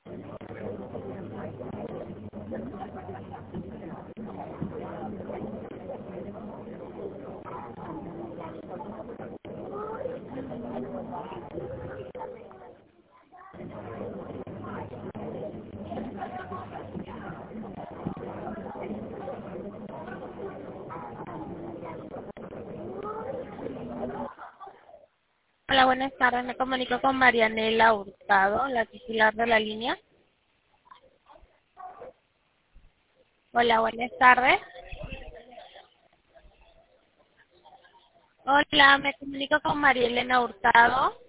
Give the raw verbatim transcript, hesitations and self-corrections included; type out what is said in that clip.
Hola, buenas tardes. Me comunico con Marianela Hurtado, la titular de la línea. Hola, buenas tardes. Hola, me comunico con María Elena Hurtado.